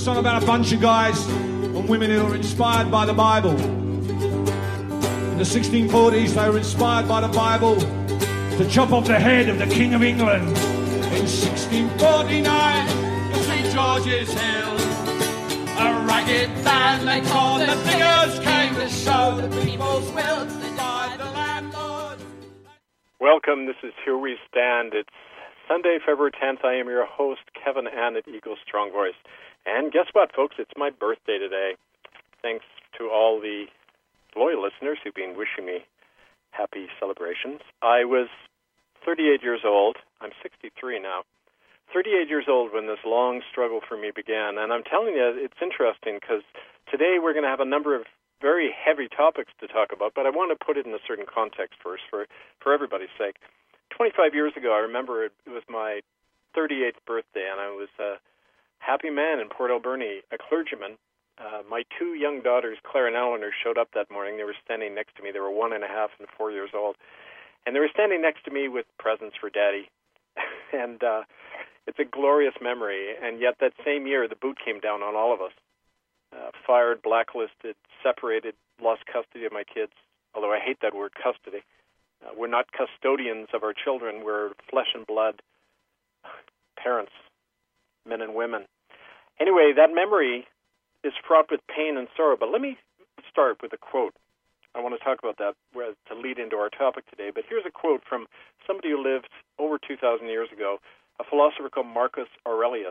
song about a bunch of guys and women who were inspired by the Bible. In the 1640s, they were inspired by the Bible to chop off the head of the King of England. In 1649, St. George's Hill, a ragged band they called the Diggers came to show the people's will to divide the landlord. Welcome, this is Here We Stand. It's Sunday, February 10th. I am your host, Kevin Ann at Eagle Strong Voice. And guess what, folks? It's my birthday today. Thanks to all the loyal listeners who've been wishing me happy celebrations. I was 38 years old. I'm 63 now. 38 years old when this long struggle for me began. And I'm telling you, it's interesting because today we're going to have a number of very heavy topics to talk about, but I want to put it in a certain context first for everybody's sake. 25 years ago, I remember it was my 38th birthday, and I was a happy man in Port Alberni, a clergyman. My two young daughters, Claire and Eleanor, showed up that morning. They were standing next to me. They were 1.5 and 4 years old. And they were standing next to me with presents for Daddy. And it's a glorious memory. And yet that same year, the boot came down on all of us. Fired, blacklisted, separated, lost custody of my kids, although I hate that word, custody. We're not custodians of our children. We're flesh and blood parents, men and women. Anyway, that memory is fraught with pain and sorrow. But let me start with a quote. I want to talk about that to lead into our topic today. But here's a quote from somebody who lived over 2,000 years ago, a philosopher called Marcus Aurelius.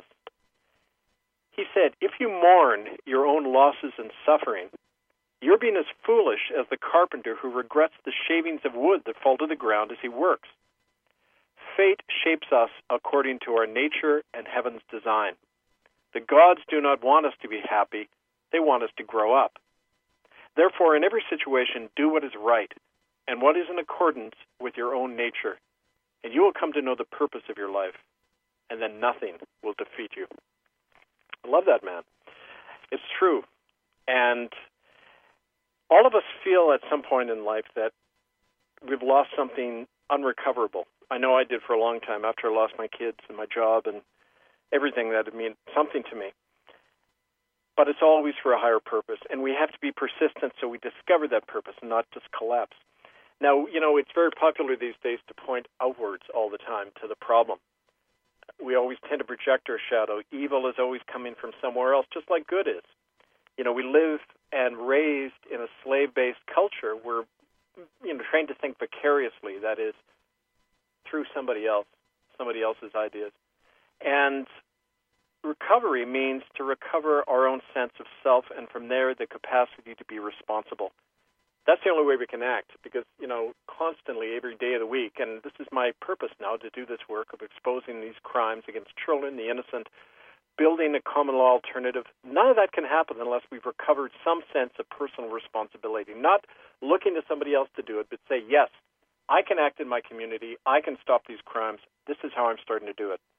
He said, "If you mourn your own losses and suffering, you're being as foolish as the carpenter who regrets the shavings of wood that fall to the ground as he works. Fate shapes us according to our nature and heaven's design. The gods do not want us to be happy. They want us to grow up. Therefore, in every situation, do what is right and what is in accordance with your own nature, and you will come to know the purpose of your life, and then nothing will defeat you." I love that, man. It's true. And all of us feel at some point in life that we've lost something unrecoverable. I know I did for a long time after I lost my kids and my job and everything that meant something to me. But it's always for a higher purpose, and we have to be persistent so we discover that purpose and not just collapse. Now, it's very popular these days to point outwards all the time to the problem. We always tend to project our shadow. Evil is always coming from somewhere else, just like good is. We live and raised in a slave-based culture. We're, trained to think vicariously, that is, through somebody else's ideas. And recovery means to recover our own sense of self, and from there, the capacity to be responsible. That's the only way we can act, because, constantly, every day of the week, and this is my purpose now, to do this work of exposing these crimes against children, the innocent, building a common law alternative. None of that can happen unless we've recovered some sense of personal responsibility, not looking to somebody else to do it, but say, yes, I can act in my community, I can stop these crimes, this is how I'm starting to do it.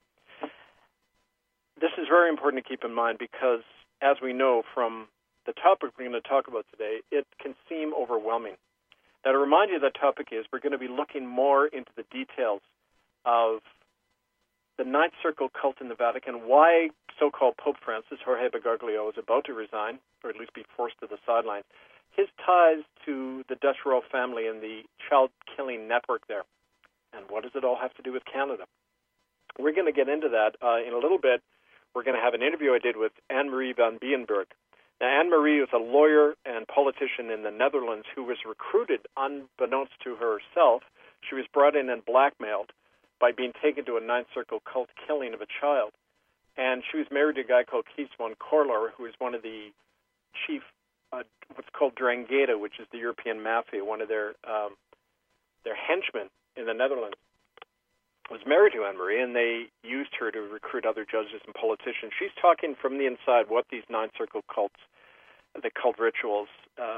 This is very important to keep in mind because, as we know from the topic we're going to talk about today, it can seem overwhelming. Now, to remind you, the topic is we're going to be looking more into the details of the Ninth Circle cult in the Vatican, why so-called Pope Francis, Jorge Bergoglio, is about to resign, or at least be forced to the sidelines, his ties to the Dutch royal family and the child-killing network there, and what does it all have to do with Canada? We're going to get into that in a little bit. We're going to have an interview I did with Anne-Marie van Bienenburg. Now, Anne-Marie is a lawyer and politician in the Netherlands who was recruited unbeknownst to herself. She was brought in and blackmailed by being taken to a Ninth Circle cult killing of a child. And she was married to a guy called Kees van Corlaer, who is one of the chief, what's called Drangheta, which is the European mafia, one of their henchmen in the Netherlands. Was married to Anne-Marie, and they used her to recruit other judges and politicians. She's talking from the inside what these Ninth Circle cults, the cult rituals,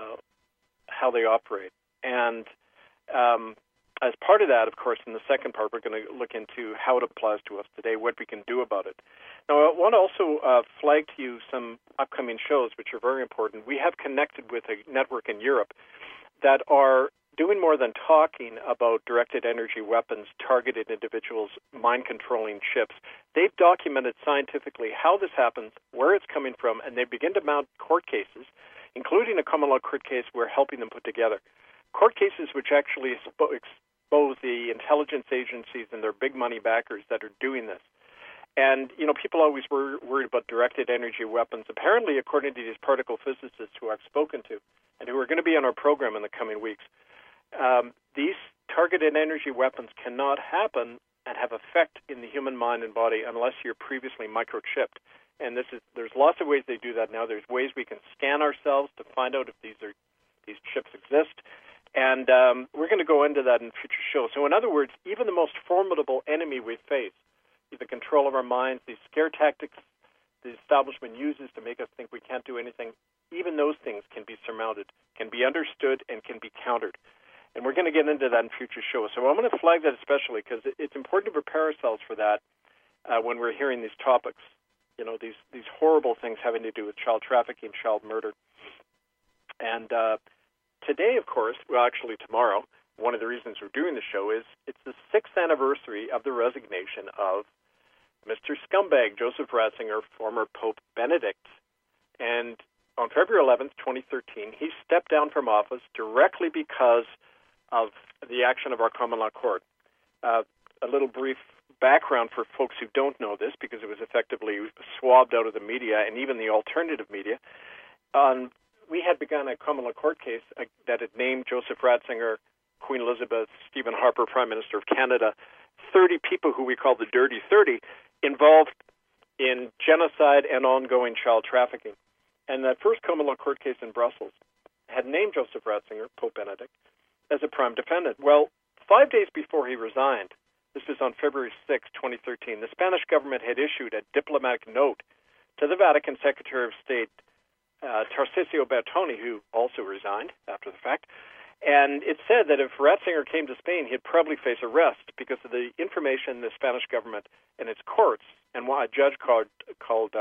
how they operate. And as part of that, of course, in the second part, we're going to look into how it applies to us today, what we can do about it. Now, I want to also flag to you some upcoming shows, which are very important. We have connected with a network in Europe that are doing more than talking about directed energy weapons targeted individuals, mind-controlling chips. They've documented scientifically how this happens, where it's coming from, and they begin to mount court cases, including a common law court case we're helping them put together. Court cases which actually expose the intelligence agencies and their big money backers that are doing this. And, people always were worried about directed energy weapons. Apparently, according to these particle physicists who I've spoken to and who are going to be on our program in the coming weeks, these targeted energy weapons cannot happen and have effect in the human mind and body unless you're previously microchipped. And there's lots of ways they do that now. There's ways we can scan ourselves to find out if these chips exist. And we're going to go into that in future shows. So in other words, even the most formidable enemy we face, the control of our minds, these scare tactics the establishment uses to make us think we can't do anything, even those things can be surmounted, can be understood, and can be countered. And we're going to get into that in future shows. So I'm going to flag that especially because it's important to prepare ourselves for that when we're hearing these topics, these horrible things having to do with child trafficking, child murder. And today, of course, well, actually tomorrow, one of the reasons we're doing the show is it's the 6th anniversary of the resignation of Mr. Scumbag Joseph Ratzinger, former Pope Benedict. And on February 11th, 2013, he stepped down from office directly because of the action of our common law court. A little brief background for folks who don't know this, because it was effectively swabbed out of the media and even the alternative media. We had begun a common law court case that had named Joseph Ratzinger, Queen Elizabeth, Stephen Harper, Prime Minister of Canada, 30 people who we call the Dirty 30, involved in genocide and ongoing child trafficking. And that first common law court case in Brussels had named Joseph Ratzinger, Pope Benedict, as a prime defendant. Well, 5 days before he resigned, this was on February 6, 2013, the Spanish government had issued a diplomatic note to the Vatican Secretary of State, Tarcisio Bertoni, who also resigned after the fact. And it said that if Ratzinger came to Spain, he'd probably face arrest because of the information the Spanish government and its courts, and a judge called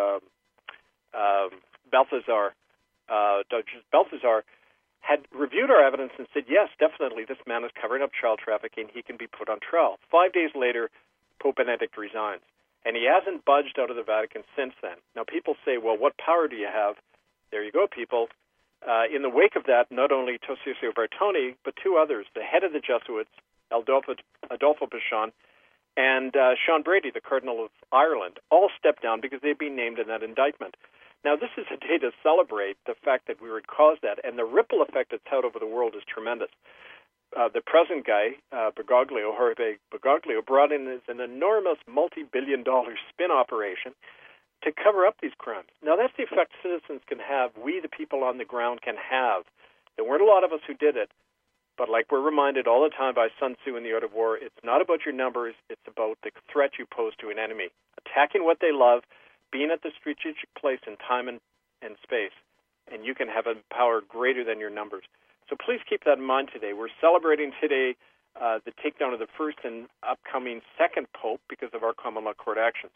Balthazar, Judge Balthazar, had reviewed our evidence and said, yes, definitely, this man is covering up child trafficking. He can be put on trial. 5 days later, Pope Benedict resigns, and he hasn't budged out of the Vatican since then. Now, people say, well, what power do you have? There you go, people. In the wake of that, not only Tarcisio Bertoni, but two others, the head of the Jesuits, Adolfo Bichon, and Sean Brady, the Cardinal of Ireland, all stepped down because they'd been named in that indictment. Now, this is a day to celebrate the fact that we would cause that, and the ripple effect it's had over the world is tremendous. The present guy, Jorge Bergoglio, brought in an enormous multi-billion-dollar spin operation to cover up these crimes. Now, that's the effect citizens can have, we, the people on the ground, can have. There weren't a lot of us who did it, but like we're reminded all the time by Sun Tzu in The Art of War, it's not about your numbers, it's about the threat you pose to an enemy. Attacking what they love, being at the strategic place in time and space, and you can have a power greater than your numbers. So please keep that in mind today. We're celebrating today the takedown of the first and upcoming second pope because of our common law court actions.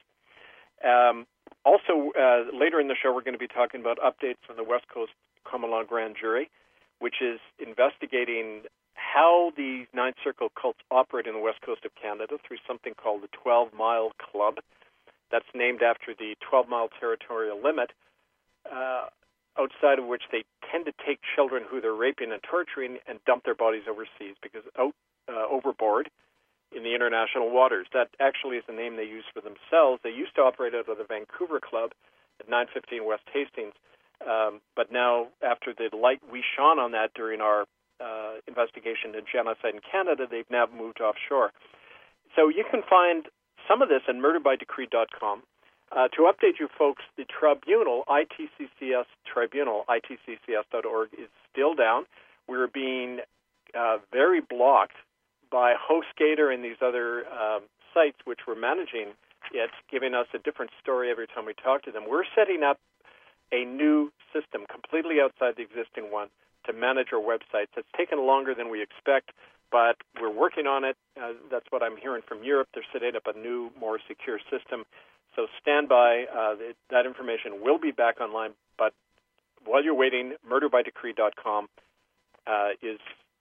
Also, later in the show, we're going to be talking about updates from the West Coast Common Law Grand Jury, which is investigating how the Ninth Circle cults operate in the West Coast of Canada through something called the 12-Mile Club. That's named after the 12-mile territorial limit, outside of which they tend to take children who they're raping and torturing and dump their bodies overseas because overboard in the international waters. That actually is the name they use for themselves. They used to operate out of the Vancouver Club at 915 West Hastings, but now, after the light we shone on that during our investigation into genocide in Canada, they've now moved offshore. So you can find some of this at murderbydecree.com. To update you folks, the tribunal, ITCCS Tribunal, itccs.org, is still down. We're being very blocked by HostGator and these other sites which were managing it, giving us a different story every time we talk to them. We're setting up a new system completely outside the existing one to manage our websites. It's taken longer than we expect, but we're working on it. That's what I'm hearing from Europe. They're setting up a new, more secure system. So stand by. That information will be back online, but while you're waiting, murderbydecree.com is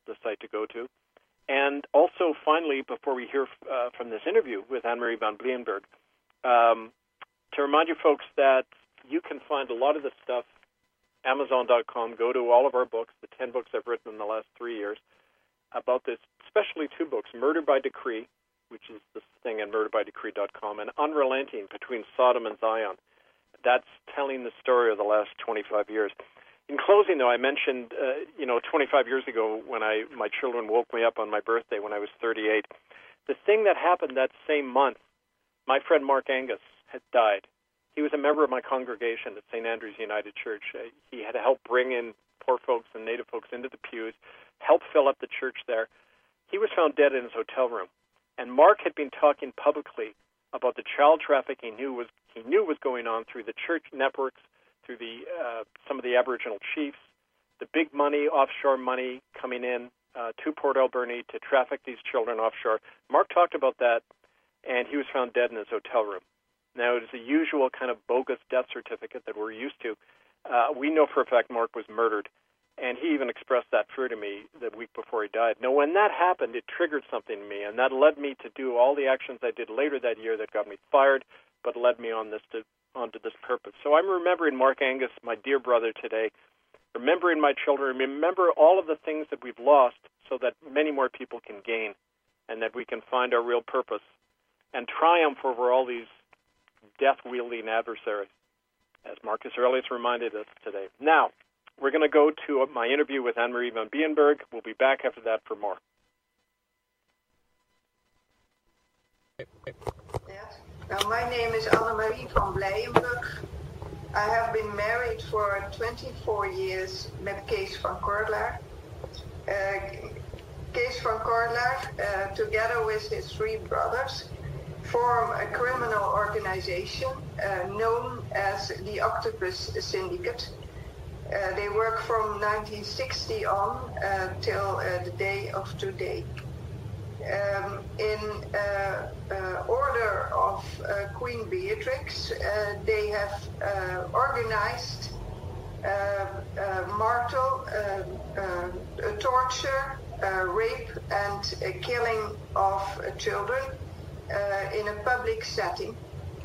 the site to go to. And also, finally, before we hear from this interview with Anne-Marie van Blienberg, to remind you folks that you can find a lot of this stuff, Amazon.com. Go to all of our books, the 10 books I've written in the last 3 years about this, especially 2 books, Murder by Decree, which is this thing at murderbydecree.com, and Unrelenting, Between Sodom and Zion. That's telling the story of the last 25 years. In closing, though, I mentioned, 25 years ago when my children woke me up on my birthday when I was 38. The thing that happened that same month, my friend Mark Angus had died. He was a member of my congregation at St. Andrew's United Church. He had to help bring in poor folks and Native folks into the pews, help fill up the church there. He was found dead in his hotel room. And Mark had been talking publicly about the child trafficking he knew was going on through the church networks, through some of the Aboriginal chiefs, the big money, offshore money coming in to Port Alberni to traffic these children offshore. Mark talked about that, and he was found dead in his hotel room. Now, it is the usual kind of bogus death certificate that we're used to. We know for a fact Mark was murdered, and he even expressed that fear to me the week before he died. Now, when that happened, it triggered something in me, and that led me to do all the actions I did later that year that got me fired, but led me onto this purpose. So I'm remembering Mark Angus, my dear brother, today, remembering my children, remember all of the things that we've lost so that many more people can gain and that we can find our real purpose and triumph over all these death-wielding adversaries, as Marcus Aurelius reminded us today. Now, we're going to go to my interview with Anne-Marie van Blienberg. We'll be back after that for more. Yes. Now, my name is Anne-Marie van Blienberg. I have been married for 24 years met Kees van Kortlaar. Kees van Kortlaar, together with his 3 brothers, form a criminal organization known as the Octopus Syndicate. They work from 1960 on till the day of today. In order of Queen Beatrix, they have organized martel, torture, rape, and killing of children in a public setting.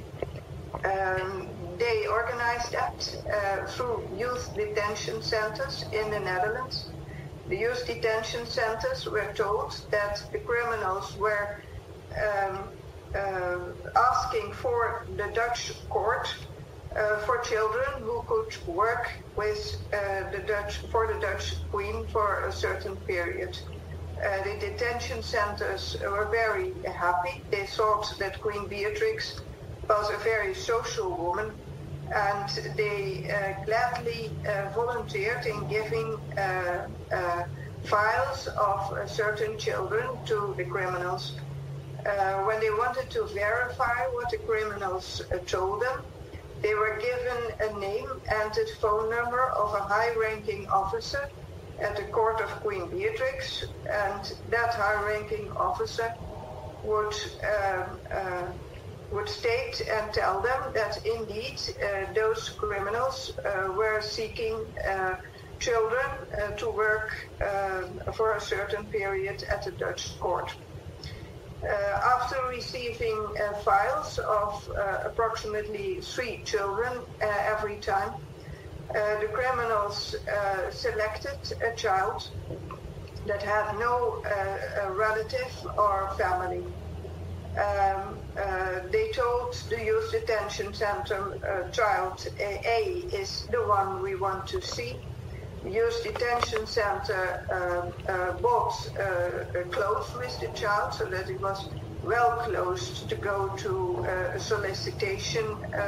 They organized that through youth detention centers in the Netherlands. The youth detention centers were told that the criminals were asking for the Dutch court for children who could work with the Dutch Queen for a certain period. The detention centers were very happy. They thought that Queen Beatrix was a very social woman, and they gladly volunteered in giving files of certain children to the criminals. When they wanted to verify what the criminals told them, they were given a name and a phone number of a high-ranking officer at the court of Queen Beatrix, and that high-ranking officer would state and tell them that indeed those criminals were seeking children to work for a certain period at the Dutch court. After receiving files of approximately 3 children every time, the criminals selected a child that had no relative or family. They told the youth detention center, child A is the one we want to see. The youth detention center bought clothes with the child so that it was well clothed to go to a solicitation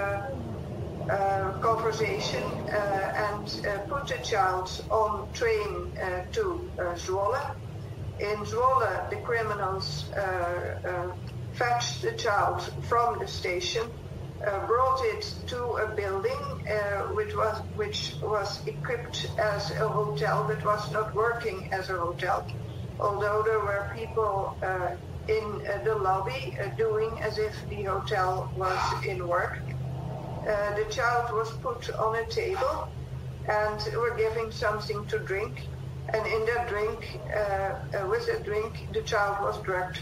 conversation and put the child on train to Zwolle. In Zwolle, the criminals fetched the child from the station, brought it to a building which was equipped as a hotel but was not working as a hotel, although there were people in the lobby doing as if the hotel was in work. The child was put on a table and were giving something to drink, and in that drink, with that drink, the child was drugged.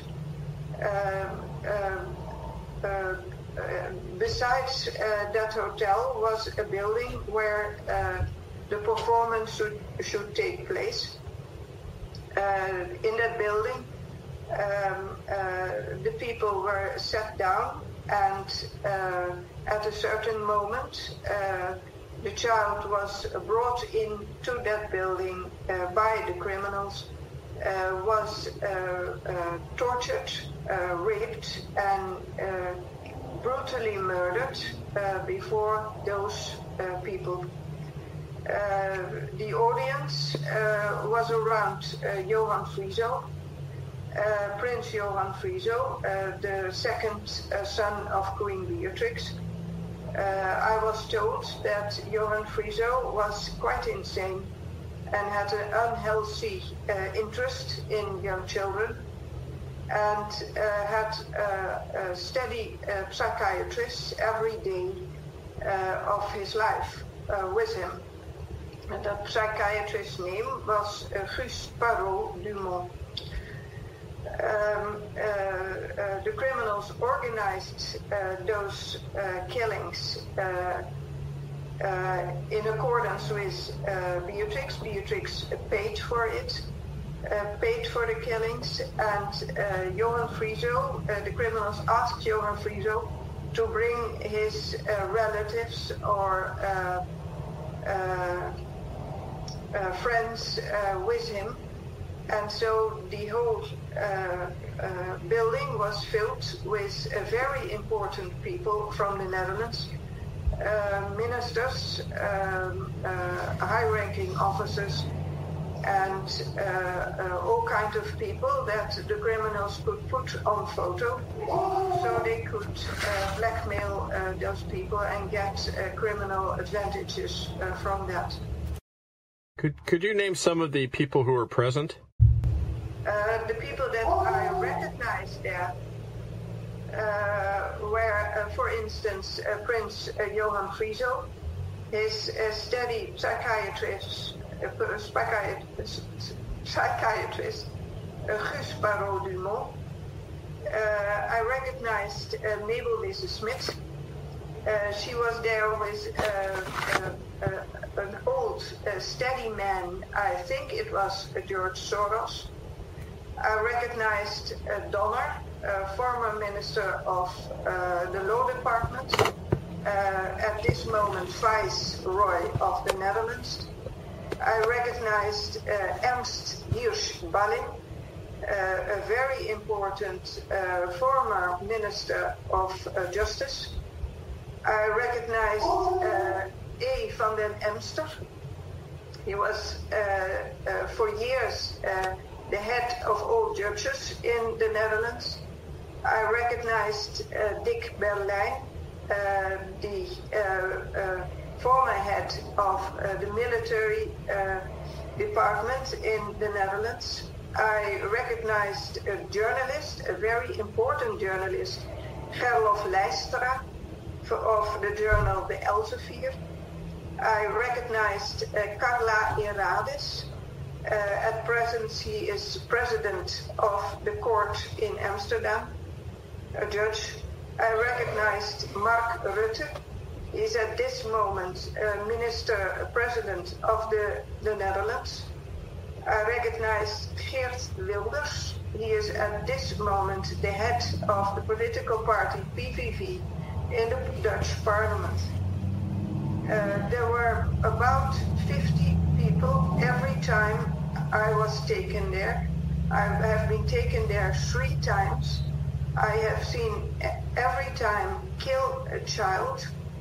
Besides that hotel was a building where the performance should take place. In that building, the people were sat down, and at a certain moment, the child was brought into that building by the criminals, was tortured, raped, and brutally murdered before those people. The audience was around Johan Frieso, Prince Johan Frieso, the second son of Queen Beatrix. I was told that Johan Frieso was quite insane and had an unhealthy interest in young children, and had a steady psychiatrist every day of his life with him. And that psychiatrist's name was Gus Parot-Dumont. The criminals organized those killings in accordance with Beatrix. Beatrix paid for it, paid for the killings, and Johan Frieso, the criminals asked Johan Frieso to bring his relatives or friends with him, and so the whole building was filled with very important people from the Netherlands, ministers, high-ranking officers, and all kinds of people that the criminals could put on photo, so they could blackmail those people and get criminal advantages from that. Could you name some of the people who were present? The people that I recognized there were, for instance, Prince Johan Frieso, his steady psychiatrist Gus Parot-Dumont. I recognized Mabel Wisse-Smit. She was there with an old, steady man. I think it was George Soros. I recognized Donner, former Minister of the Law Department, at this moment Viceroy of the Netherlands. I recognized Ernst Hirsch-Balling, a very important former Minister of Justice. I recognized A. van den Emster. He was for years the head of all judges in the Netherlands. I recognized Dick Berlijn, the former head of the military department in the Netherlands. I recognized a journalist, a very important journalist, Gerlof Leistra, of the journal The Elsevier. I recognized Carla Herades. At present, he is president of the court in Amsterdam, a judge. I recognized Mark Rutte. He is at this moment president of the Netherlands. I recognized Geert Wilders. He is at this moment the head of the political party PVV in the Dutch parliament. There were about 50 people every time I was taken there. I have been taken there 3 times. I have seen every time a child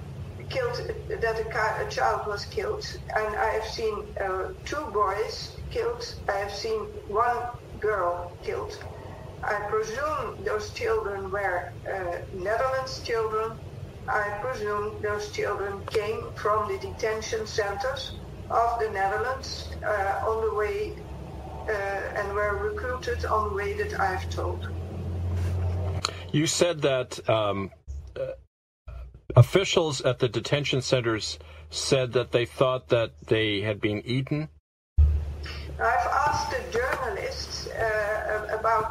was killed, and I have seen 2 boys killed. I have seen 1 girl killed. I presume those children were Netherlands children. I presume those children came from the detention centers of the Netherlands on the way and were recruited on the way that I've told. You said that officials at the detention centers said that they thought that they had been eaten? I've asked the journalists about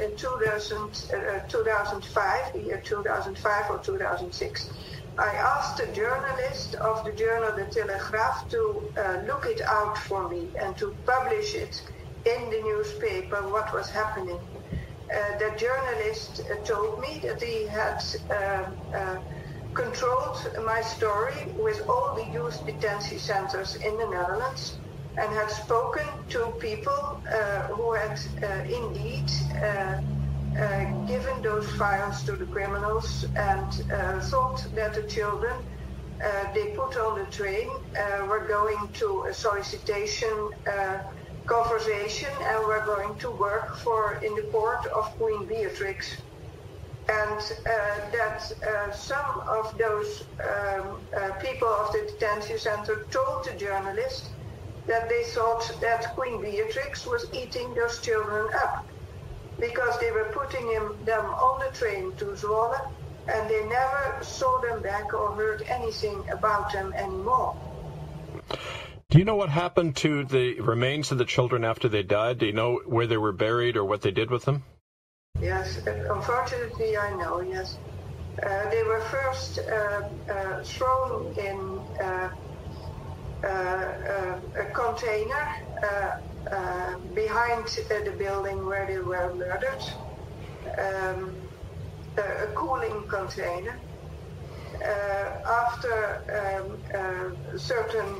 2005, the year 2005 or 2006. I asked a journalist of the journal De Telegraaf to look it out for me and to publish it in the newspaper, what was happening. The journalist told me that he had controlled my story with all the youth detention centers in the Netherlands and had spoken to people who had indeed given those files to the criminals and thought that the children they put on the train were going to a solicitation conversation and were going to work in the court of Queen Beatrix. And that some of those people of the detention center told the journalist that they thought that Queen Beatrix was eating those children up because they were putting them on the train to Zwolle and they never saw them back or heard anything about them anymore. Do you know what happened to the remains of the children after they died? Do you know where they were buried or what they did with them? Yes, unfortunately I know, yes. They were first thrown in a container behind the building where they were murdered, a cooling container. After certain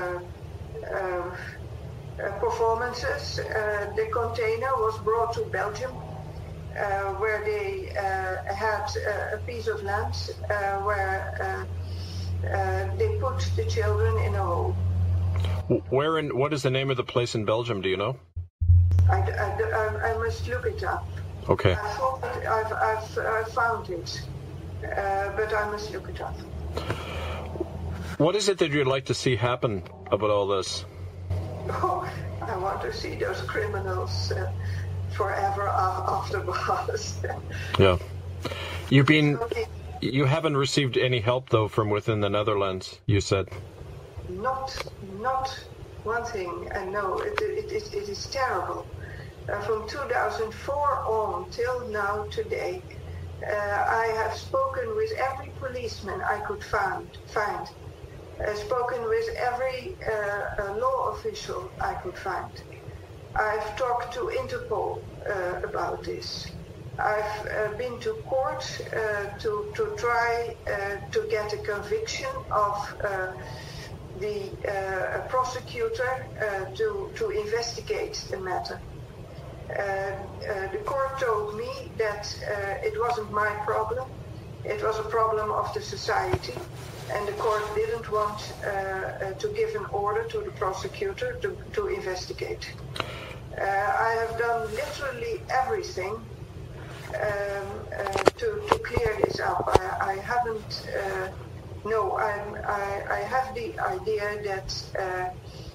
performances, the container was brought to Belgium, where they had a piece of land where they put the children in a hole. What is the name of the place in Belgium, do you know? I must look it up. Okay. I thought I've found it, but I must look it up. What is it that you'd like to see happen about all this? Oh, I want to see those criminals forever after bars. Yeah. You haven't received any help, though, from within the Netherlands, you said. Not one thing, and no, it is terrible. From 2004 on till now today, I have spoken with every policeman I could find. Spoken with every law official I could find. I've talked to Interpol about this. I've been to court to try to get a conviction of the prosecutor to investigate the matter. The court told me that it wasn't my problem, it was a problem of the society, and the court didn't want to give an order to the prosecutor to investigate. I have done literally everything to clear this up. I haven't. No, I have the idea that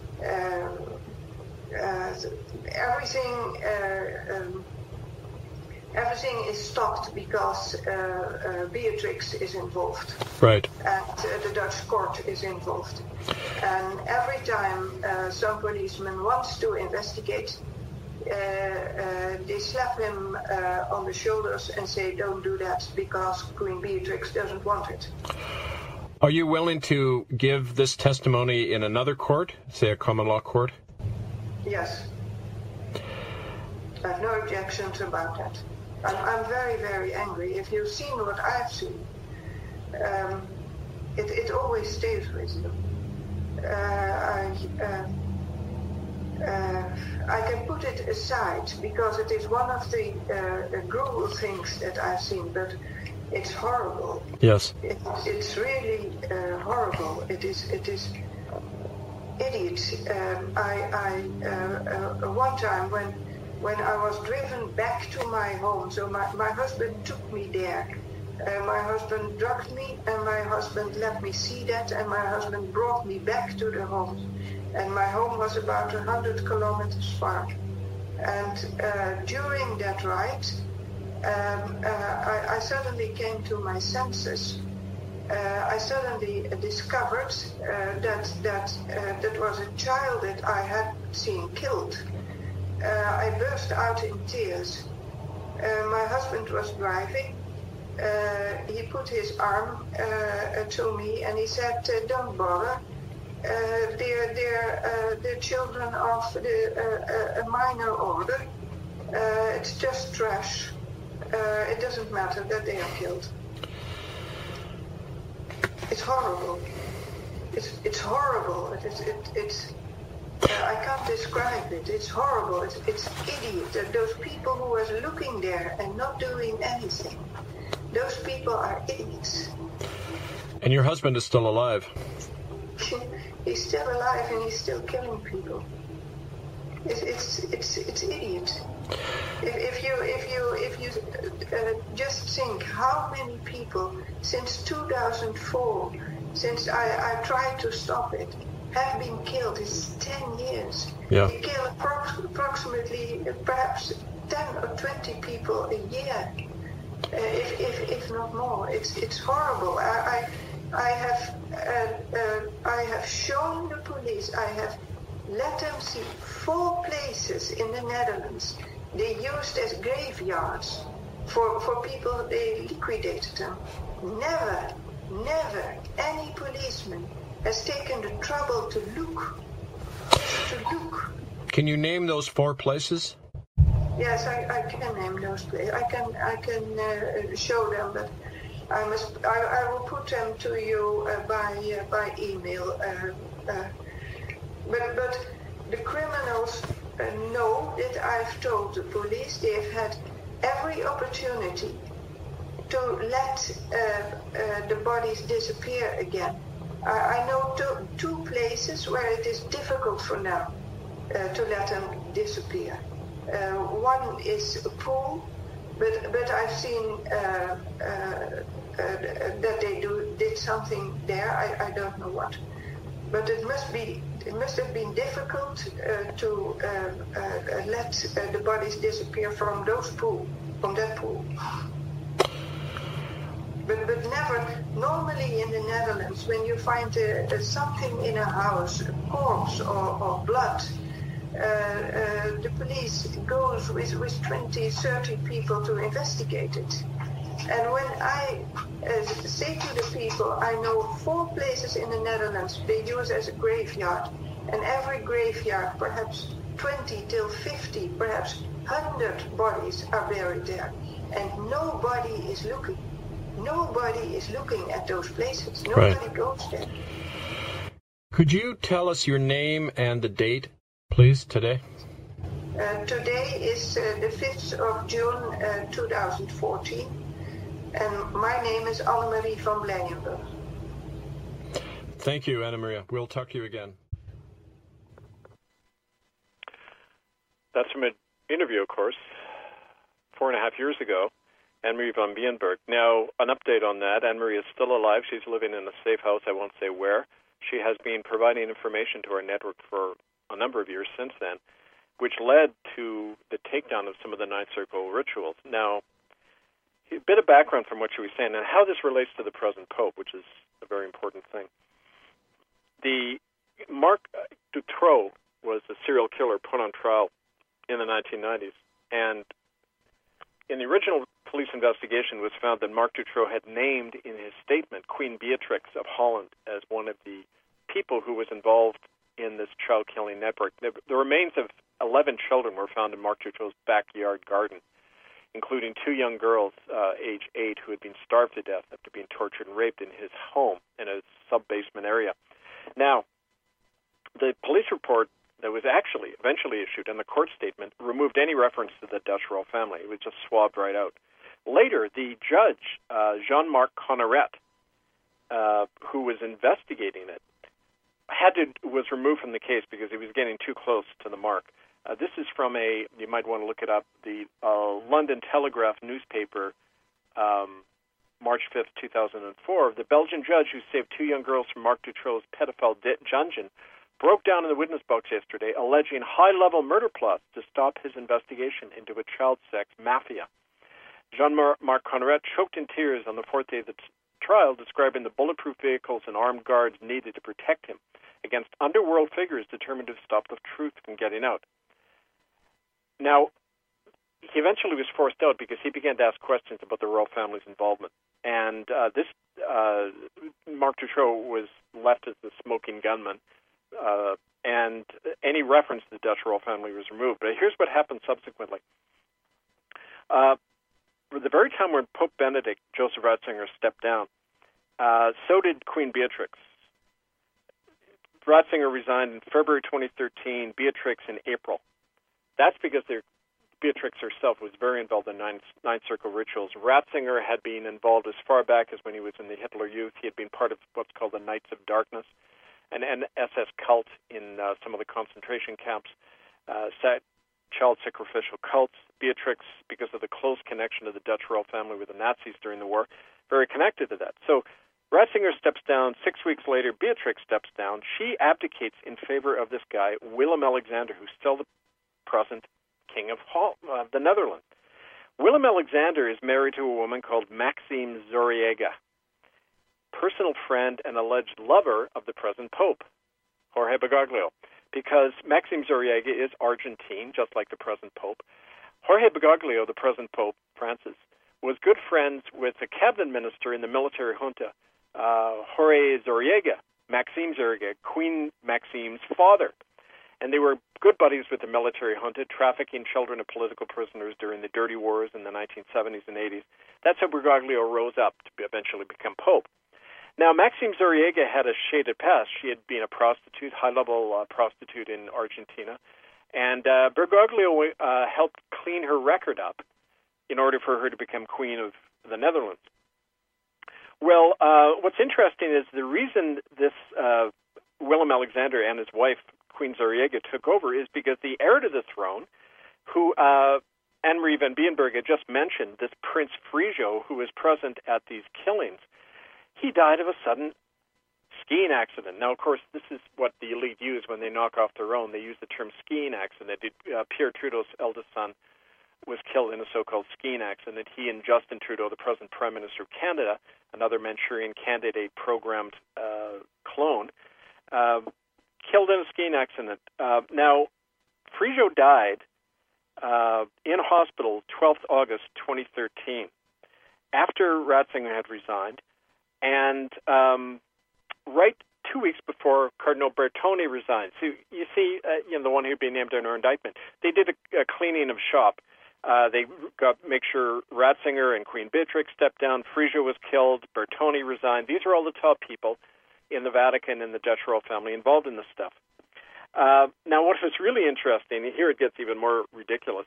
everything is stopped because Beatrix is involved. Right. And the Dutch court is involved. And every time some policeman wants to investigate, they slap him on the shoulders and say, don't do that because Queen Beatrix doesn't want it. Are you willing to give this testimony in another court, say a common law court? Yes. I have no objections about that. I'm very, very angry. If you've seen what I've seen, it always stays with you. I can put it aside because it is one of the cruel things that I've seen, but it's horrible. Yes. It's really horrible. It is idiot. One time when I was driven back to my home, so my husband took me there. My husband drugged me, and my husband let me see that, and my husband brought me back to the home. And my home was about 100 kilometers far. And during that ride, I suddenly came to my senses. I suddenly discovered that was a child that I had seen killed, I burst out in tears. My husband was driving. He put his arm to me and he said, "Don't bother. They're children of a minor order. It's just trash. It doesn't matter that they are killed." It's horrible. It's horrible. I can't describe it. It's horrible. It's idiot. Those people who are looking there and not doing anything, those people are idiots. And your husband is still alive. He's still alive and he's still killing people. It's idiot. If you just think how many people since 2004, since I tried to stop it, have been killed. It's 10 years. Yeah. They kill approximately perhaps 10 or 20 people a year, if not more. It's horrible. I have shown the police. I have let them see 4 places in the Netherlands they used as graveyards for people. They liquidated them. Never any policeman has taken the trouble to look. Can you name those 4 places? Yes, I can name those places. I can show them, but I will put them to you by email. But the criminals know that I've told the police. They have had every opportunity to let the bodies disappear again. I know two places where it is difficult for now to let them disappear. One is a pool, but I've seen that they did something there. I don't know what, but it must have been difficult to let the bodies disappear from that pool. But never, normally in the Netherlands, when you find something in a house, a corpse or blood, the police goes with 20, 30 people to investigate it. And when I say to the people, I know 4 places in the Netherlands they use as a graveyard, and every graveyard, perhaps 20 till 50, perhaps 100 bodies are buried there, and nobody is looking. Nobody is looking at those places. Nobody goes there. Could you tell us your name and the date, please, today? Today is the 5th of June 2014, and my name is Annemarie van Blijenburg. Thank you, Anna Maria. We'll talk to you again. That's from an interview, of course, 4.5 years ago. Annemarie van Blijenburg. Now, an update on that. Annemarie is still alive. She's living in a safe house. I won't say where. She has been providing information to our network for a number of years since then, which led to the takedown of some of the Ninth Circle rituals. Now, a bit of background from what she was saying and how this relates to the present Pope, which is a very important thing. The Marc Dutroux was a serial killer put on trial in the 1990s, and in the original police investigation, it was found that Marc Dutroux had named in his statement Queen Beatrix of Holland as one of the people who was involved in this child-killing network. The remains of 11 children were found in Marc Dutroux's backyard garden, including 2 young girls, age 8, who had been starved to death after being tortured and raped in his home in a sub-basement area. Now, the police report that was actually eventually issued and the court statement removed any reference to the Dutch royal family. It was just swabbed right out. Later, the judge, Jean-Marc Conneret, who was investigating it, was removed from the case because he was getting too close to the mark. This is from you might want to look it up, the London Telegraph newspaper, March 5th, 2004. The Belgian judge who saved 2 young girls from Marc Dutroux's pedophile dungeon broke down in the witness box yesterday, alleging high-level murder plots to stop his investigation into a child sex mafia. Jean-Marc Conneret choked in tears on the 4th day of the trial, describing the bulletproof vehicles and armed guards needed to protect him against underworld figures determined to stop the truth from getting out. Now, he eventually was forced out because he began to ask questions about the royal family's involvement. And Marc Dutroux was left as the smoking gunman, and any reference to the Dutch royal family was removed. But here's what happened subsequently. The very time when Pope Benedict, Joseph Ratzinger, stepped down, so did Queen Beatrix. Ratzinger resigned in February 2013, Beatrix in April. That's because Beatrix herself was very involved in Ninth Circle rituals. Ratzinger had been involved as far back as when he was in the Hitler Youth. He had been part of what's called the Knights of Darkness, an SS cult in some of the concentration camps, child sacrificial cults. Beatrix, because of the close connection of the Dutch royal family with the Nazis during the war, very connected to that. So Ratzinger steps down. 6 weeks later, Beatrix steps down. She abdicates in favor of this guy, Willem-Alexander, who's still the present King of the Netherlands. Willem-Alexander is married to a woman called Maxime Zoriega, personal friend and alleged lover of the present Pope, Jorge Bergoglio, because Maxime Zoriega is Argentine, just like the present Pope. Jorge Bergoglio, the present Pope, Francis, was good friends with a cabinet minister in the military junta, Jorge Zoriega, Maxime Zoriega, Queen Maxime's father. And they were good buddies with the military junta, trafficking children and political prisoners during the dirty wars in the 1970s and 80s. That's how Bergoglio rose up to eventually become Pope. Now, Maxime Zoriega had a shaded past. She had been a prostitute, high-level prostitute in Argentina. And Bergoglio helped clean her record up in order for her to become Queen of the Netherlands. Well, what's interesting is the reason this Willem-Alexander and his wife, Queen Zoriega, took over is because the heir to the throne, who Anne-Marie van Bienberg had just mentioned, this Prince Friso, who was present at these killings, he died of a sudden skiing accident. Now, of course, this is what the elite use when they knock off their own. They use the term skiing accident. Pierre Trudeau's eldest son was killed in a so-called skiing accident. He and Justin Trudeau, the present Prime Minister of Canada, another Manchurian candidate programmed clone, killed in a skiing accident. Now, Friso died in hospital 12th August 2013 after Ratzinger had resigned, and right 2 weeks before Cardinal Bertone resigned. So you see, the one who'd been named in our indictment, they did a cleaning of shop. They make sure Ratzinger and Queen Beatrix stepped down. Friso was killed. Bertone resigned. These are all the top people in the Vatican and the Dutch royal family involved in this stuff. Now, what was really interesting, here it gets even more ridiculous.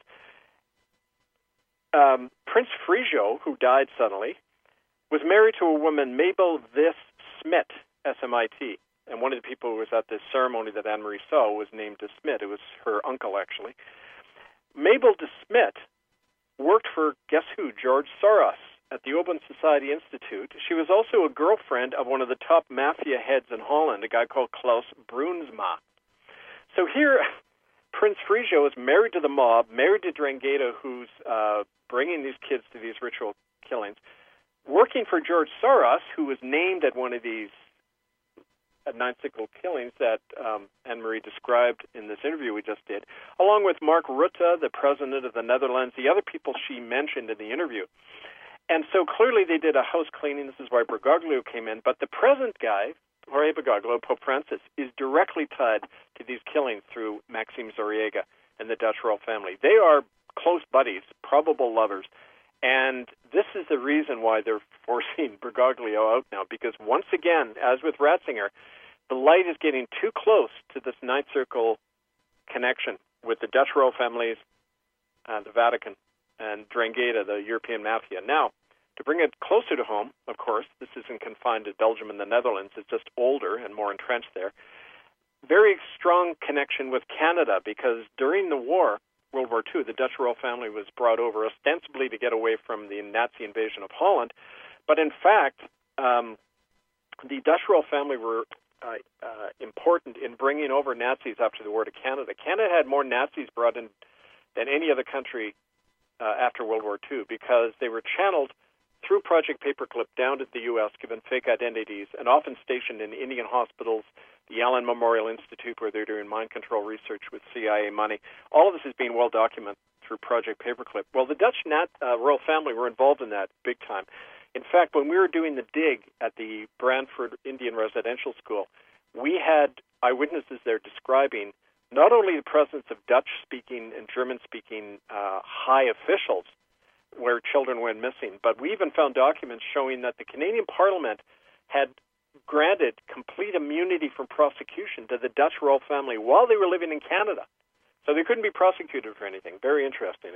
Prince Friso, who died suddenly, was married to a woman, Mabel Vis Smit, S-M-I-T. And one of the people who was at this ceremony that Anne-Marie saw was named de Smit. It was her uncle, actually. Mabel de Smit worked for, guess who, George Soros at the Open Society Institute. She was also a girlfriend of one of the top mafia heads in Holland, a guy called Klaus Bruinsma. So here, Prince Friso is married to the mob, married to Drangheta, who's bringing these kids to these ritual killings, working for George Soros, who was named at one of these Ninth Circle killings that Anne-Marie described in this interview we just did, along with Mark Rutte, the president of the Netherlands, the other people she mentioned in the interview. And so clearly they did a house cleaning. This is why Bergoglio came in. But the present guy, Jorge Bergoglio, Pope Francis, is directly tied to these killings through Maxime Zoriega and the Dutch royal family. They are close buddies, probable lovers. And this is the reason why they're forcing Bergoglio out now, because once again, as with Ratzinger, the light is getting too close to this Ninth Circle connection with the Dutch royal families, the Vatican, and Drangheta, the European mafia. Now, to bring it closer to home, of course, this isn't confined to Belgium and the Netherlands. It's just older and more entrenched there. Very strong connection with Canada, because during the war, World War II, the Dutch royal family was brought over ostensibly to get away from the Nazi invasion of Holland. But in fact, the Dutch royal family were important in bringing over Nazis after the war to Canada. Canada had more Nazis brought in than any other country after World War II, because they were channeled through Project Paperclip down to the U.S., given fake identities, and often stationed in Indian hospitals, the Allen Memorial Institute, where they're doing mind control research with CIA money. All of this is being well documented through Project Paperclip. Well, the Dutch royal family were involved in that big time. In fact, when we were doing the dig at the Brantford Indian Residential School, we had eyewitnesses there describing not only the presence of Dutch-speaking and German-speaking high officials where children went missing, but we even found documents showing that the Canadian Parliament had granted complete immunity from prosecution to the Dutch royal family while they were living in Canada. So they couldn't be prosecuted for anything. Very interesting.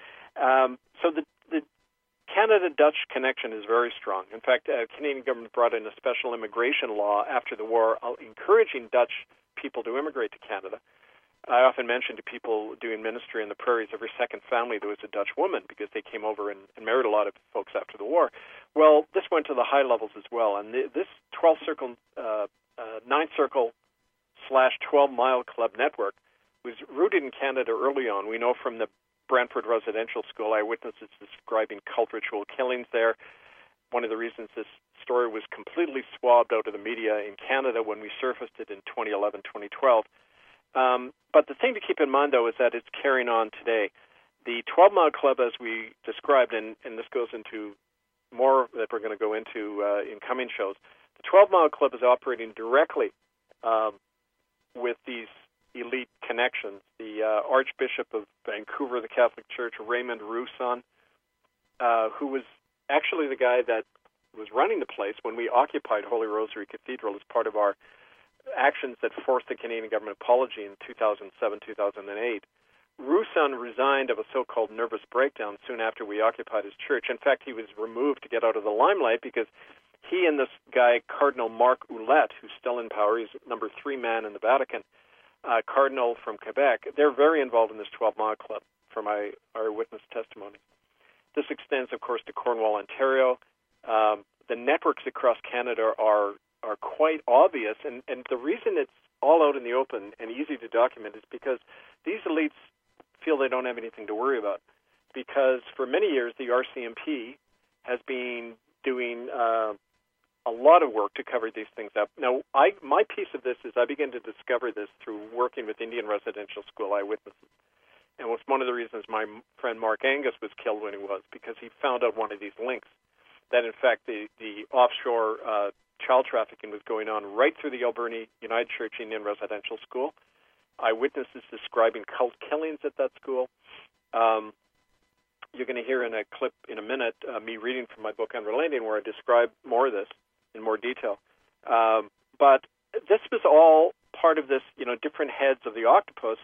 So the Canada-Dutch connection is very strong. In fact, the Canadian government brought in a special immigration law after the war encouraging Dutch people to immigrate to Canada. I often mention to people doing ministry in the prairies, every second family there was a Dutch woman because they came over and married a lot of folks after the war. Well, this went to the high levels as well. And this 12-circle, 9-circle / 12-mile club network was rooted in Canada early on. We know from the Brantford Residential School eyewitnesses describing cult ritual killings there. One of the reasons this story was completely swabbed out of the media in Canada when we surfaced it in 2011, 2012. But the thing to keep in mind, though, is that it's carrying on today. The 12-mile club, as we described, and this goes into more that we're going to go into in coming shows, the 12-mile club is operating directly with these elite connections. The Archbishop of Vancouver, the Catholic Church, Raymond Rousson, who was actually the guy that was running the place when we occupied Holy Rosary Cathedral as part of our actions that forced the Canadian government apology in 2007, 2008. Rousson resigned of a so-called nervous breakdown soon after we occupied his church. In fact, he was removed to get out of the limelight because he and this guy, Cardinal Marc Ouellette, who's still in power, he's number 3 man in the Vatican, Cardinal from Quebec, they're very involved in this 12-mile club from our witness testimony. This extends, of course, to Cornwall, Ontario. The networks across Canada are quite obvious, and the reason it's all out in the open and easy to document is because these elites feel they don't have anything to worry about. Because for many years, the RCMP has been doing a lot of work to cover these things up. Now, my piece of this is I began to discover this through working with Indian Residential School eyewitnesses. And it was one of the reasons my friend Mark Angus was killed when he was, because he found out one of these links, that in fact the offshore child trafficking was going on right through the Alberni United Church Indian Residential School. Eyewitnesses describing cult killings at that school. You're going to hear in a clip in a minute me reading from my book Unrelenting, where I describe more of this in more detail. But this was all part of this, different heads of the octopus.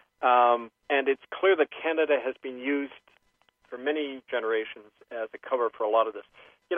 And it's clear that Canada has been used for many generations as a cover for a lot of this.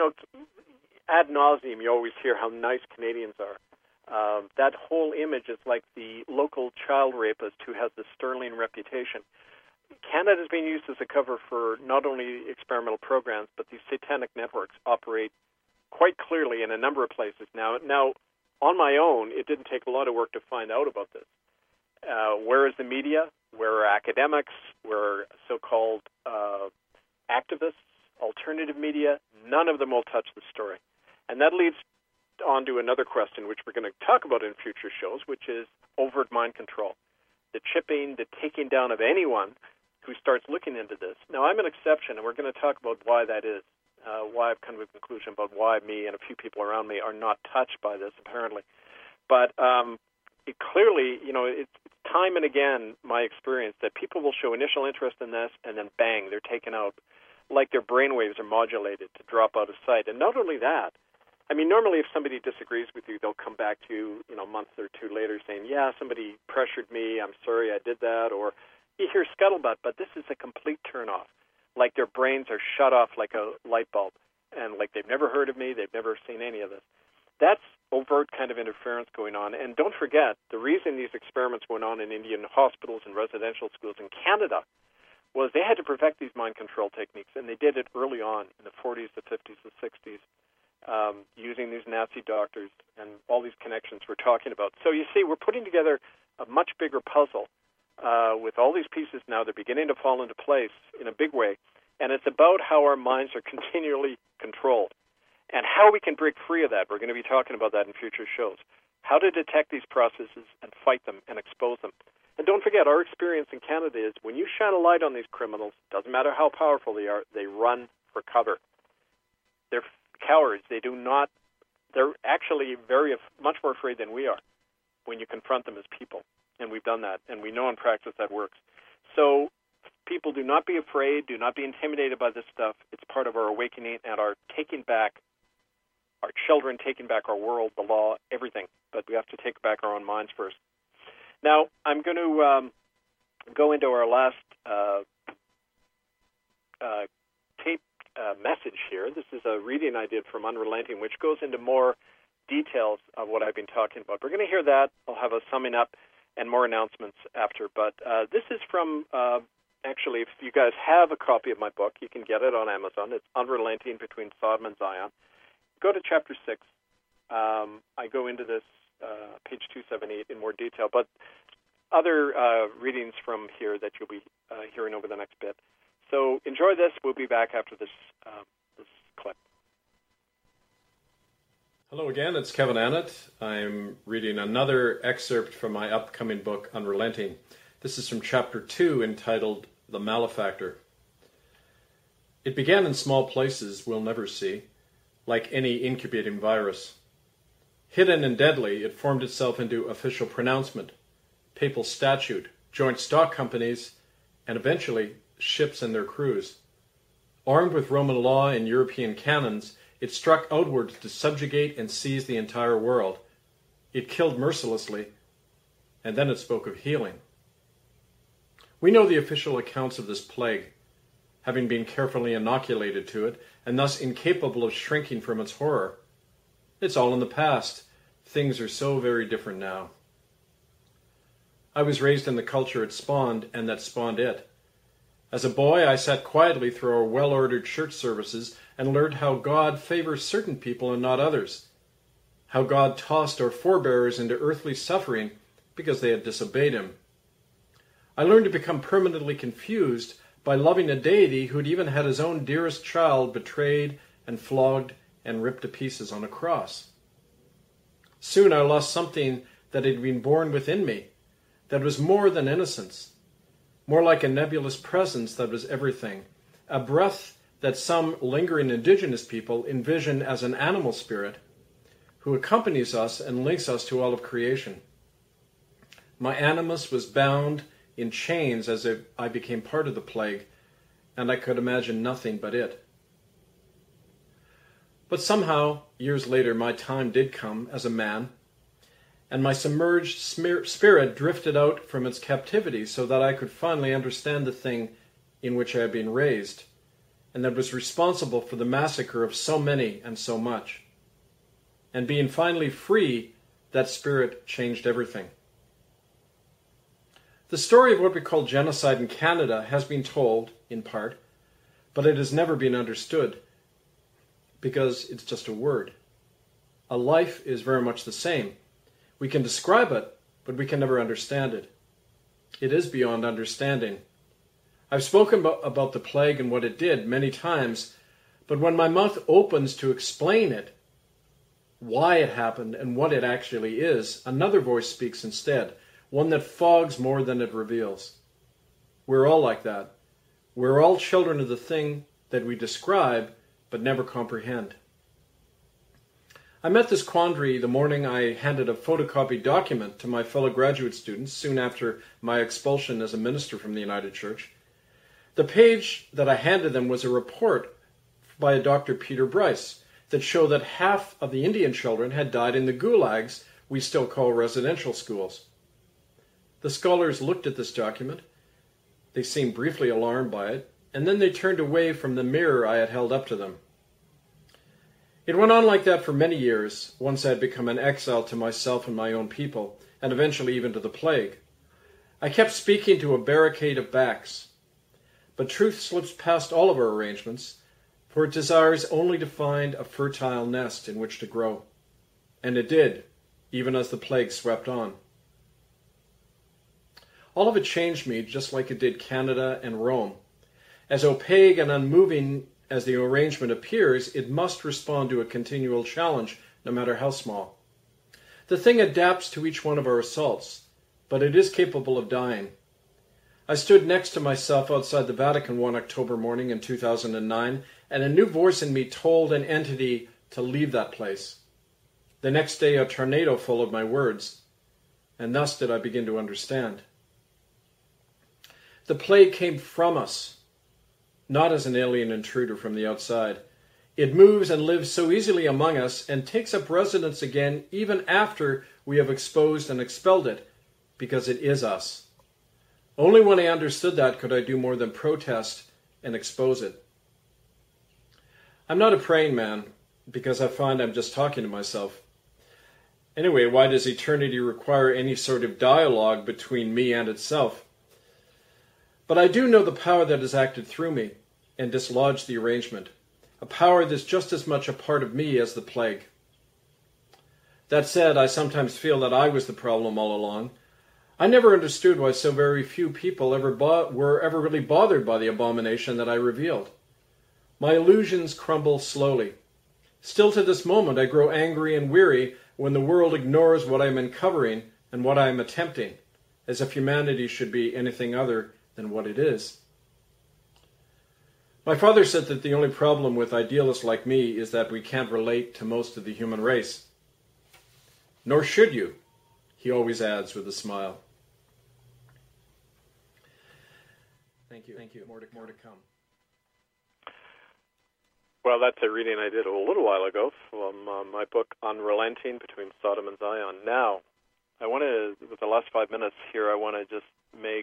Ad nauseum, you always hear how nice Canadians are. That whole image is like the local child rapist who has this sterling reputation. Canada has been used as a cover for not only experimental programs, but these satanic networks operate quite clearly in a number of places now. Now, on my own, it didn't take a lot of work to find out about this. Where is the media? Where are academics? Where are so-called activists, alternative media? None of them will touch the story. And that leads on to another question, which we're going to talk about in future shows, which is overt mind control. The chipping, the taking down of anyone who starts looking into this. Now, I'm an exception, and we're going to talk about why that is, why I've come to a conclusion about why me and a few people around me are not touched by this, apparently. But it clearly, it's time and again my experience that people will show initial interest in this, and then bang, they're taken out, like their brainwaves are modulated to drop out of sight. And not only that, I mean, normally if somebody disagrees with you, they'll come back to you, a month or two later saying, yeah, somebody pressured me, I'm sorry I did that, or you hear scuttlebutt, but this is a complete turnoff. Like their brains are shut off like a light bulb, and like they've never heard of me, they've never seen any of this. That's overt kind of interference going on. And don't forget, the reason these experiments went on in Indian hospitals and residential schools in Canada was they had to perfect these mind control techniques, and they did it early on in the 40s, the 50s, the 60s. Using these Nazi doctors and all these connections we're talking about. So you see, we're putting together a much bigger puzzle with all these pieces now. They're beginning to fall into place in a big way. And it's about how our minds are continually controlled and how we can break free of that. We're going to be talking about that in future shows. how to detect these processes and fight them and expose them. And don't forget, our experience in Canada is when you shine a light on these criminals, doesn't matter how powerful they are, they run for cover. They're cowards. They're actually much more afraid than we are when you confront them as people. And we've done that, and we know in practice that works. So people, do not be afraid, do not be intimidated by this stuff. It's part of our awakening and our taking back, our children taking back our world, the law, everything. But we have to take back our own minds first. Now, I'm going to go into our last tape message here. This is a reading I did from Unrelenting, which goes into more details of what I've been talking about. We're going to hear that. I'll have a summing up and more announcements after. But this is from, actually, if you guys have a copy of my book, you can get it on Amazon. It's Unrelenting Between Sodom and Zion. Go to chapter 6. I go into this, page 278, in more detail, but other readings from here that you'll be hearing over the next bit. So enjoy this. We'll be back after this clip. Hello again, it's Kevin Annett. I'm reading another excerpt from my upcoming book, Unrelenting. This is from chapter 2, entitled The Malefactor. It began in small places we'll never see, like any incubating virus. Hidden and deadly, it formed itself into official pronouncement, papal statute, joint stock companies, and eventually ships and their crews. Armed with Roman law and European canons, it struck outwards to subjugate and seize the entire world. It killed mercilessly, and then it spoke of healing. We know the official accounts of this plague, having been carefully inoculated to it, and thus incapable of shrinking from its horror. It's all in the past. Things are so very different now. I was raised in the culture it spawned, and that spawned it. As a boy, I sat quietly through our well-ordered church services and learned how God favors certain people and not others, how God tossed our forebears into earthly suffering because they had disobeyed him. I learned to become permanently confused by loving a deity who'd even had his own dearest child betrayed and flogged and ripped to pieces on a cross. Soon I lost something that had been born within me, that was more than innocence, more like a nebulous presence that was everything, a breath that some lingering indigenous people envision as an animal spirit who accompanies us and links us to all of creation. My animus was bound in chains as I became part of the plague, and I could imagine nothing but it. But somehow, years later, my time did come as a man, and my submerged spirit drifted out from its captivity so that I could finally understand the thing in which I had been raised, and that was responsible for the massacre of so many and so much. And being finally free, that spirit changed everything. The story of what we call genocide in Canada has been told, in part, but it has never been understood, because it's just a word. A life is very much the same. We can describe it, but we can never understand it. It is beyond understanding. I've spoken about the plague and what it did many times, but when my mouth opens to explain it, why it happened and what it actually is, another voice speaks instead, one that fogs more than it reveals. We're all like that. We're all children of the thing that we describe but never comprehend. I met this quandary the morning I handed a photocopied document to my fellow graduate students soon after my expulsion as a minister from the United Church. The page that I handed them was a report by a Dr. Peter Bryce that showed that half of the Indian children had died in the gulags we still call residential schools. The scholars looked at this document. They seemed briefly alarmed by it, and then they turned away from the mirror I had held up to them. It went on like that for many years, once I had become an exile to myself and my own people, and eventually even to the plague. I kept speaking to a barricade of backs, but truth slips past all of our arrangements, for it desires only to find a fertile nest in which to grow. And it did, even as the plague swept on. All of it changed me just like it did Canada and Rome. As opaque and unmoving as the arrangement appears, it must respond to a continual challenge, no matter how small. The thing adapts to each one of our assaults, but it is capable of dying. I stood next to myself outside the Vatican one October morning in 2009, and a new voice in me told an entity to leave that place. The next day a tornado followed my words, and thus did I begin to understand. The plague came from us, not as an alien intruder from the outside. It moves and lives so easily among us and takes up residence again even after we have exposed and expelled it, because it is us. Only when I understood that could I do more than protest and expose it. I'm not a praying man, because I find I'm just talking to myself. Anyway, why does eternity require any sort of dialogue between me and itself? But I do know the power that has acted through me and dislodged the arrangement, a power that's just as much a part of me as the plague. That said, I sometimes feel that I was the problem all along. I never understood why so very few people were ever really bothered by the abomination that I revealed. My illusions crumble slowly. Still to this moment I grow angry and weary when the world ignores what I am uncovering and what I am attempting, as if humanity should be anything other than what it is. My father said that the only problem with idealists like me is that we can't relate to most of the human race. Nor should you, he always adds with a smile. Thank you. More to come. Well, that's a reading I did a little while ago from my book Unrelenting, Between Sodom and Zion. Now, with the last 5 minutes here, I want to just make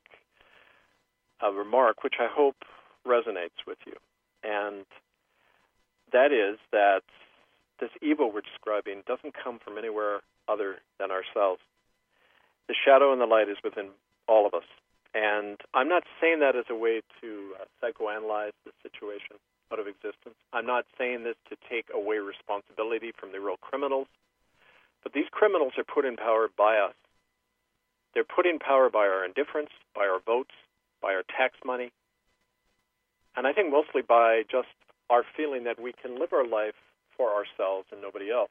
a remark which I hope resonates with you. And that is that this evil we're describing doesn't come from anywhere other than ourselves. The shadow and the light is within all of us. And I'm not saying that as a way to psychoanalyze the situation out of existence. I'm not saying this to take away responsibility from the real criminals. But these criminals are put in power by us. They're put in power by our indifference, by our votes, by our tax money, and I think mostly by just our feeling that we can live our life for ourselves and nobody else.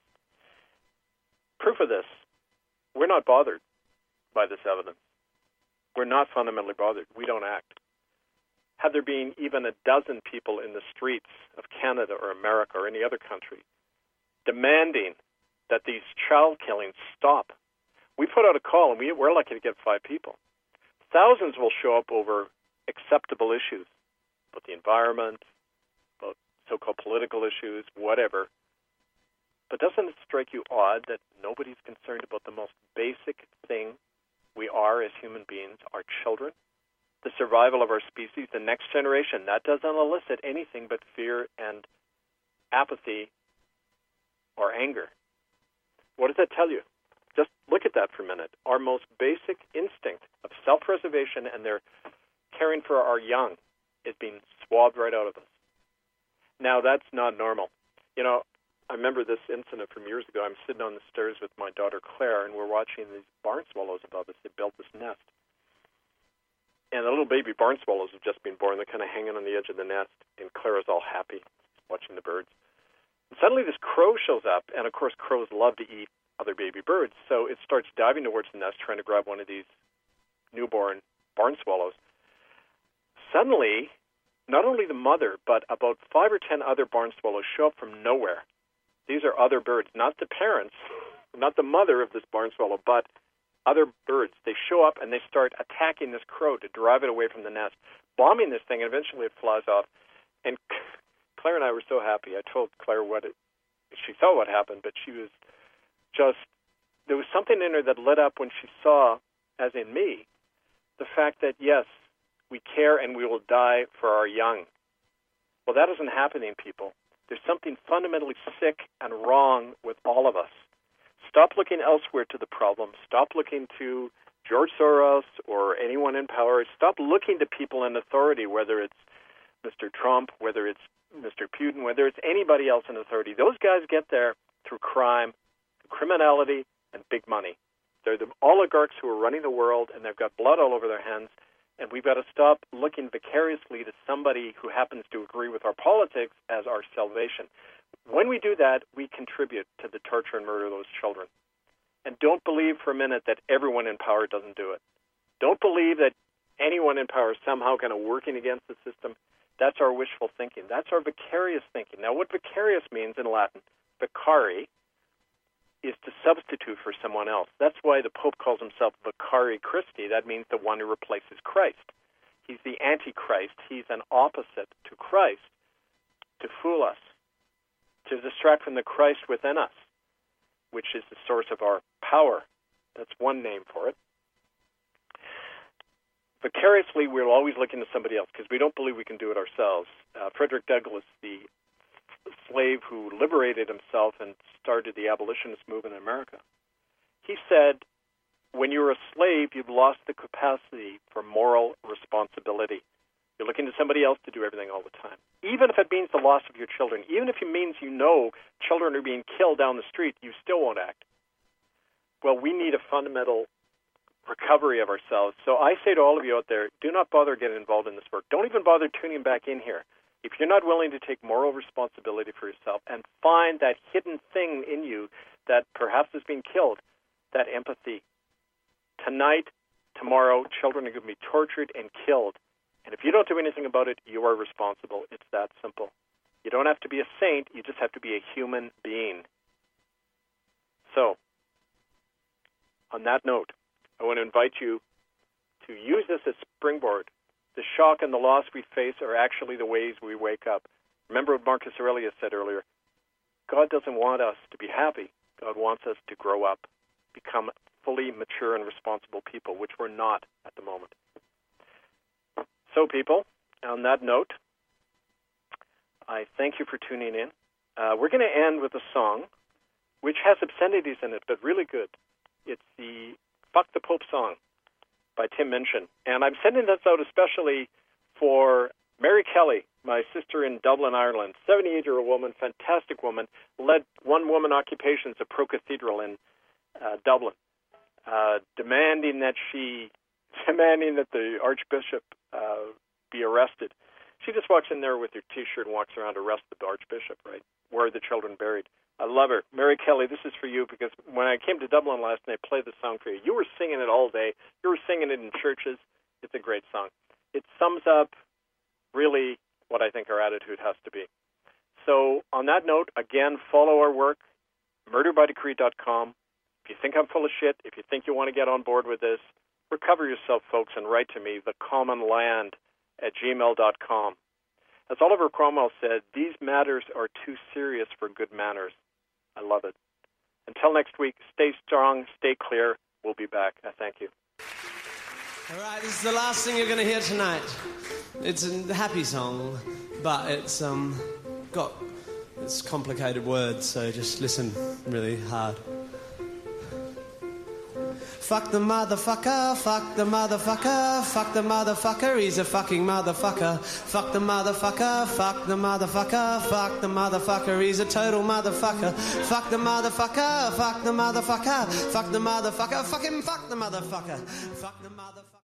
Proof of this, we're not bothered by this evidence. We're not fundamentally bothered. We don't act. Had there been even a dozen people in the streets of Canada or America or any other country demanding that these child killings stop, we put out a call and we're lucky to get 5 people. Thousands will show up over acceptable issues, about the environment, about so-called political issues, whatever. But doesn't it strike you odd that nobody's concerned about the most basic thing we are as human beings, our children, the survival of our species, the next generation? That doesn't elicit anything but fear and apathy or anger. What does that tell you? Just look at that for a minute. Our most basic instinct of self-preservation and their caring for our young is being swabbed right out of us. Now, that's not normal. You know, I remember this incident from years ago. I'm sitting on the stairs with my daughter Claire, and we're watching these barn swallows above us. They built this nest. And the little baby barn swallows have just been born. They're kind of hanging on the edge of the nest, and Claire is all happy watching the birds. And suddenly this crow shows up, and of course crows love to eat other baby birds, so it starts diving towards the nest, trying to grab one of these newborn barn swallows. Suddenly, not only the mother, but about 5 or 10 other barn swallows show up from nowhere. These are other birds, not the parents, not the mother of this barn swallow, but other birds. They show up and they start attacking this crow to drive it away from the nest, bombing this thing, and eventually it flies off. And Claire and I were so happy. I told Claire she saw what happened, but she was just, there was something in her that lit up when she saw, as in me, the fact that, yes, we care and we will die for our young. Well, that isn't happening, people. There's something fundamentally sick and wrong with all of us. Stop looking elsewhere to the problem. Stop looking to George Soros or anyone in power. Stop looking to people in authority, whether it's Mr. Trump, whether it's Mr. Putin, whether it's anybody else in authority. Those guys get there through crime, criminality, and big money. They're the oligarchs who are running the world, and they've got blood all over their hands. And we've got to stop looking vicariously to somebody who happens to agree with our politics as our salvation. When we do that, we contribute to the torture and murder of those children. And don't believe for a minute that everyone in power doesn't do it. Don't believe that anyone in power is somehow kind of working against the system. That's our wishful thinking. That's our vicarious thinking. Now, what vicarious means in Latin, vicari, is to substitute for someone else. That's why the Pope calls himself Vicari Christi. That means the one who replaces Christ. He's the Antichrist. He's an opposite to Christ to fool us, to distract from the Christ within us, which is the source of our power. That's one name for it. Vicariously, we're always looking to somebody else because we don't believe we can do it ourselves. Frederick Douglass, the slave who liberated himself and started the abolitionist movement in America, he said, when you're a slave, you've lost the capacity for moral responsibility. You're looking to somebody else to do everything all the time. Even if it means the loss of your children, even if it means you know children are being killed down the street, you still won't act. Well, we need a fundamental recovery of ourselves. So I say to all of you out there, do not bother getting involved in this work. Don't even bother tuning back in here. If you're not willing to take moral responsibility for yourself and find that hidden thing in you that perhaps has been killed, that empathy. Tonight, tomorrow, children are going to be tortured and killed. And if you don't do anything about it, you are responsible. It's that simple. You don't have to be a saint. You just have to be a human being. So, on that note, I want to invite you to use this as springboard. The shock and the loss we face are actually the ways we wake up. Remember what Marcus Aurelius said earlier. God doesn't want us to be happy. God wants us to grow up, become fully mature and responsible people, which we're not at the moment. So, people, on that note, I thank you for tuning in. We're going to end with a song which has obscenities in it, but really good. It's the Fuck the Pope song by Tim Minchin. And I'm sending this out especially for Mary Kelly, my sister in Dublin, Ireland, 78-year-old woman, fantastic woman, led one-woman occupations at Pro Cathedral in Dublin, demanding that the Archbishop be arrested. She just walks in there with her T-shirt and walks around to arrest the Archbishop, right? Where are the children buried? I love her. Mary Kelly, this is for you, because when I came to Dublin last night, I played the song for you. You were singing it all day. You were singing it in churches. It's a great song. It sums up really what I think our attitude has to be. So on that note, again, follow our work, murderbydecree.com. If you think I'm full of shit, if you think you want to get on board with this, recover yourself, folks, and write to me, thecommonland@gmail.com. As Oliver Cromwell said, these matters are too serious for good manners. I love it. Until next week, stay strong, stay clear. We'll be back. I thank you. All right, this is the last thing you're going to hear tonight. It's a happy song, but it's got it's complicated words, so just listen really hard. Fuck the motherfucker, fuck the motherfucker, fuck the motherfucker, he's a fucking motherfucker. Fuck the motherfucker, fuck the motherfucker, fuck the motherfucker, he's a total motherfucker. Fuck the motherfucker, fuck the motherfucker, fuck the motherfucker, fucking fuck the motherfucker. Fuck the motherfucker.